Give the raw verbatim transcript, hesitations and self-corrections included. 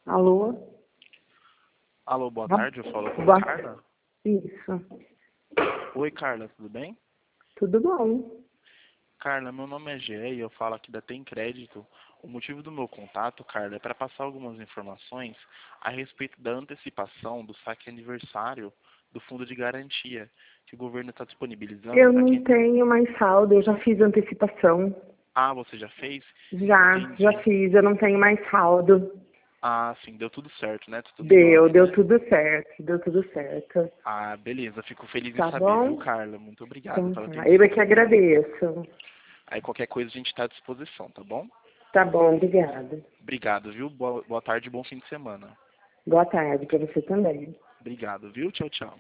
Alô? Alô, boa Va- tarde, eu falo com a Boa... Carla. Isso. Oi, Carla, tudo bem? Tudo bom? Carla, meu nome é Gé e eu falo aqui da Tem Crédito. O motivo do meu contato, Carla, é para passar algumas informações a respeito da antecipação do saque aniversário do Fundo de Garantia, que o governo está disponibilizando Eu para não quem... tenho mais saldo, eu já fiz antecipação. Ah, você já fez? Já, já Entendi. fiz, eu não tenho mais saldo. Ah, sim, deu tudo certo, né? Tudo em Deu, ordem, deu né? tudo certo, deu tudo certo. Ah, beleza, fico feliz em Tá saber, viu, bom? Carla? Muito obrigado Então pela tá. Eu é que atenção. agradeço. Aí qualquer coisa a gente está à disposição, tá bom? Tá bom, obrigada. Obrigado, viu? Boa, boa tarde e bom fim de semana. Boa tarde pra você também. Obrigado, viu? Tchau, tchau.